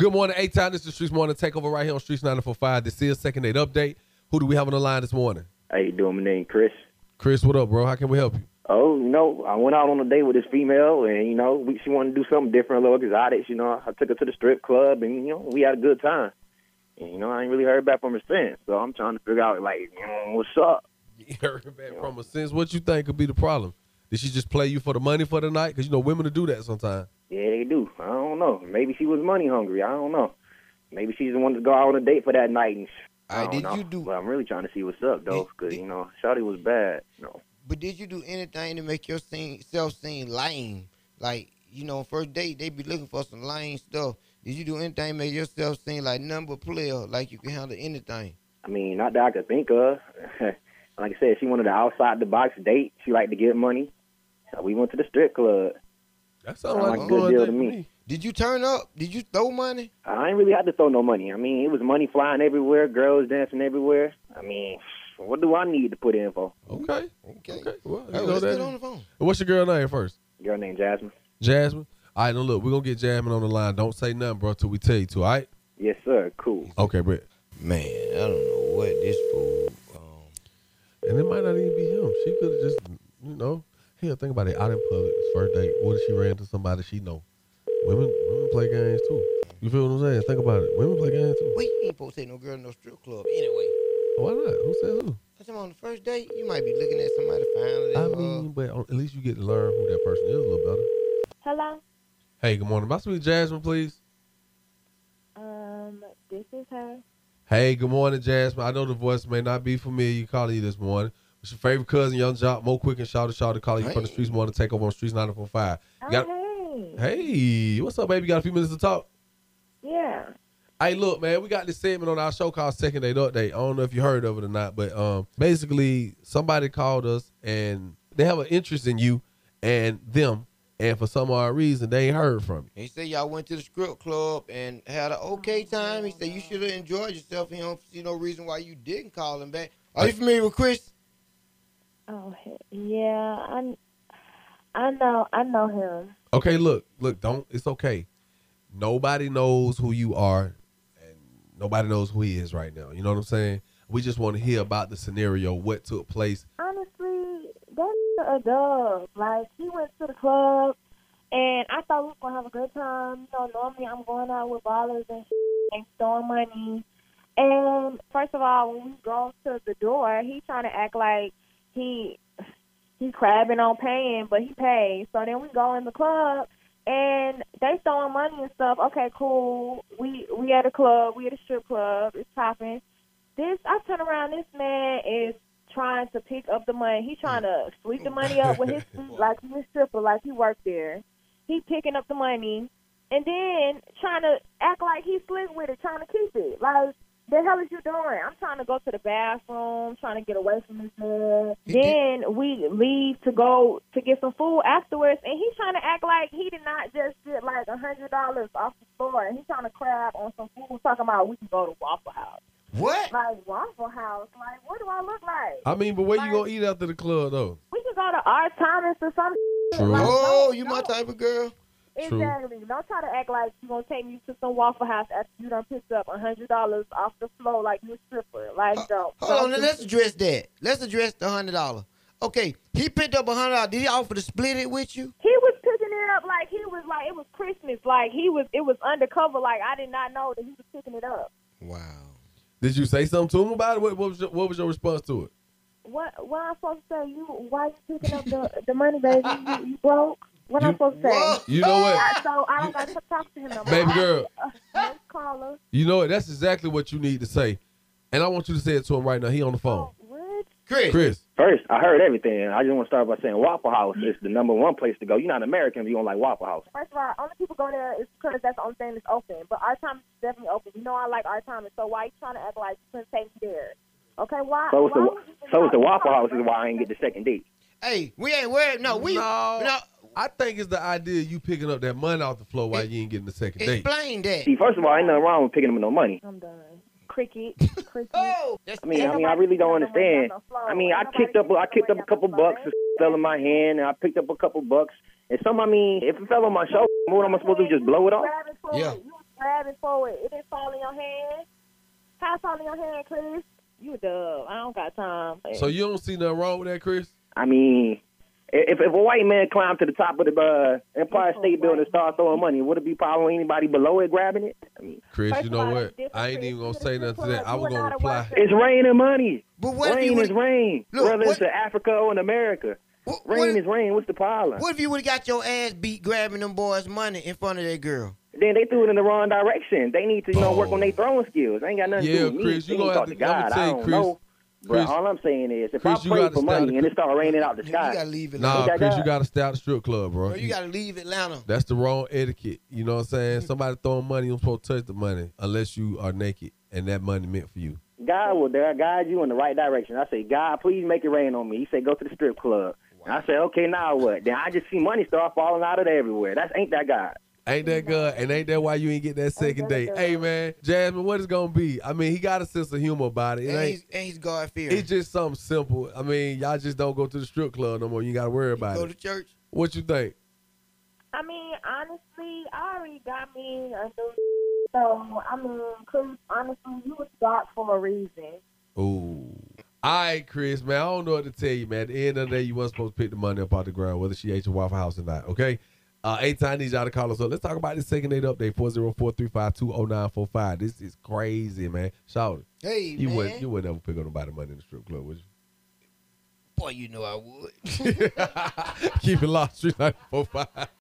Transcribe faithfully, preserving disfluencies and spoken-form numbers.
Good morning, A-Town. This is Streets Morning Takeover right here on Streets nine four five. This is Second Date Update. Who do we have on the line this morning? How you doing? My name Chris. Chris, what up, bro? How can we help you? Oh, you know, I went out on a date with this female, and, you know, we, she wanted to do something different, a little exotic. You know, I took her to the strip club, and, you know, we had a good time. And, you know, I ain't really heard back from her since, so I'm trying to figure out, like, you know, what's up? You heard back from her since. What you think could be the problem? Did she just play you for the money for the night? Because, you know, women will do that sometimes. Yeah, they do. I don't know. Maybe she was money hungry. I don't know. Maybe she just wanted to go out on a date for that night. And I don't did know. you do? But I'm really trying to see what's up, though, because, you know, Shawty was bad, you know. But did you do anything to make yourself seem lame? Like, you know, first date, they be looking for some lame stuff. Did you do anything to make yourself seem like number player, like you can handle anything? I mean, not that I could think of. Like I said, she wanted an outside-the-box date. She liked to get money. So we went to the strip club. That sounds like, like a a good fun deal day to for me. me. Did you turn up? Did you throw money? I ain't really had to throw no money. I mean, it was money flying everywhere, girls dancing everywhere. I mean, what do I need to put in for? Okay. Okay. Okay. Well, you Hey, know let's that. get on the phone. What's your girl name first? Girl named Jasmine. Jasmine? All right, now look, we're going to get Jasmine on the line. Don't say nothing, bro, till we tell you to, all right? Yes, sir. Cool. Okay, Brett. Man, I don't know what this fool. Um, And it might not even be him. She could have just, you know, hell, think about it. Out in public, it's first date. What if she ran to somebody she know? Women women play games, too. You feel what I'm saying? Think about it. Women play games, too. well, you ain't supposed to take no girl to no strip club anyway. Why not? Who says who? Cause on the first date, you might be looking at somebody finally. I uh, mean, but at least you get to learn who that person is a little better. Hello. Hey, good morning. Am I speaking to Jasmine, please? Um, this is her. Hey, good morning, Jasmine. I know the voice may not be familiar calling you this morning. It's your favorite cousin, Young Jock, Mo Quick and Shawty Shawty calling you from the Hey. Streets Morning Takeover on Streets nine four five. Oh, You got, hey. hey, what's up, baby? You got a few minutes to talk? Yeah. Hey, look, man, we got this segment on our show called Second Date Update. I don't know if you heard of it or not, but um, basically somebody called us and they have an interest in you and them, and for some odd reason they ain't heard from you. He said y'all went to the strip club and had an okay time. He said you should have enjoyed yourself. He don't see no reason why you didn't call him back. Are you familiar with Chris? Oh, he- yeah. I, I know. I know him. Okay, look, look, don't, it's okay. Nobody knows who you are and nobody knows who he is right now. You know what I'm saying? We just want to hear about the scenario, what took place. Honestly, that's a dub. Like, he went to the club, and I thought we was gonna have a good time. You know, normally I'm going out with ballers and and throwing money. And first of all, when we go to the door, he trying to act like he he's crabbing on paying, but he pays. So then we go in the club, and they throwing money and stuff. Okay, cool. We we at a club. We at a strip club. It's popping. This I turn around. This man is trying to pick up the money. He trying to sweep the money up with his feet like he's a stripper, like he worked there. He picking up the money and then trying to act like he's slick with it, trying to keep it. Like, the hell is you doing? I'm trying to go to the bathroom, trying to get away from this man. Then we leave to go to get some food afterwards, and he's trying to act like he did not just get like a hundred dollars off the floor, and he's trying to crab on some food, talking about we can go to Waffle House. What? Like, Waffle House? Like, what do I look like? I mean, but where you Like- gonna eat after the club though? We can go to R. Thomas or some True. Like, Oh, don't- you my don't- type of girl. True. Exactly. Don't try to act like you're going to take me to some Waffle House after you done picked up a hundred dollars off the floor like you a stripper. Like, don't. Hold don't on, do let's it. address that. Let's address the hundred dollar. Okay, he picked up a hundred dollars. Did he offer to split it with you? He was picking it up like he was like, it was Christmas. Like, he was, it was undercover. Like, I did not know that he was picking it up. Wow. Did you say something to him about it? What, what was your, what was your response to it? What, what I'm supposed to say? You, why you picking up the, the money, baby? You, you broke? What You- I'm supposed to say? Whoa. You know what? I- So I don't got to talk to him no more. Baby girl. Uh, next caller. You know what? That's exactly what you need to say. And I want you to say it to him right now. He on the phone. Oh, what? Chris. Chris. First, I heard everything. I just want to start by saying Waffle House is the number one place to go. You're not American if you don't like Waffle House. First of all, only people go there is because that's the only thing that's open. But our time is definitely open. You know I like our time, so why you trying to act like you couldn't take me there? Okay, why? So it's why the would you so it's the even Waffle talk House is about why I it? ain't get the second date. Hey, we ain't worried. No, we No. no. I think it's the idea of you picking up that money off the floor while you ain't getting the second date. Explain that. See, first of all, ain't nothing wrong with picking up no money. I'm done. Cricket, cricket. Oh, that's I mean, I mean, I really don't understand. I mean, I kicked up, I kicked up a couple bucks, it fell in my hand, and I picked up a couple bucks. And some, I mean, if it fell on my shoulder, what am I supposed to do? Just blow it off? Yeah. You, grabbing for it. It didn't fall in your hand. How it fall in your hand, Chris? You a dub. I don't got time. Man. So you don't see nothing wrong with that, Chris? I mean, if if a white man climbed to the top of the uh, Empire State Building and started throwing money, would it be following anybody below it grabbing it? I mean, Chris, First you of know all, what? it's different, I ain't Chris. even gonna You say the nothing to that. I you was are gonna not a reply. worker. it's rain and money. But what if Rain you is would, rain, Look, whether what- it's in Africa or in America. what, Rain what, is rain. What's the problem? what if you would have got your ass beat grabbing them boys' money in front of that girl? Then they threw it in the wrong direction. They need to, you know, work Oh. on their throwing skills. They ain't got nothing Yeah, to do with me. Chris, They you need gonna talk have to to- I'ma God. tell I you, don't Chris, know. Chris- But all I'm saying is, if Chris, I you pray gotta for start money the- and it start raining out the You sky, gotta leave Nah, Atlanta. got Chris, God. you gotta stay out the strip club, bro. Bro, you gotta leave Atlanta. That's the wrong etiquette. You know what I'm saying? Somebody throwing money, you don't supposed to touch the money unless you are naked and that money meant for you. God will there guide you in the right direction. I say, God, please make it rain on me. He said, go to the strip club. And I say, okay, now what? Then I just see money start falling out of there everywhere. That's ain't that God. Ain't that good? And ain't that why you ain't get that second that date? good? Hey, man, Jasmine, what is gonna be? I mean, he got a sense of humor about it. It And ain't. he's, and he's God fearing. It's just something simple. I mean, y'all just don't go to the strip club no more. You got to worry about Go it. to church. What you think? I mean, honestly, I already got me a new. So I mean, Chris, honestly, you was dark for a reason. Ooh. All right, Chris, man, I don't know what to tell you, man. At the end of the day, you wasn't supposed to pick the money up out the ground, whether she ate your Waffle House or not, okay? Uh, anytime I need y'all to call us up. Let's talk about this second date update, four oh four, three five two, oh nine four five. This is crazy, man. Shout it. Hey, You man. wouldn't, you wouldn't ever pick up nobody money in the strip club, would you? Boy, you know I would. Keep it locked, three nine four five.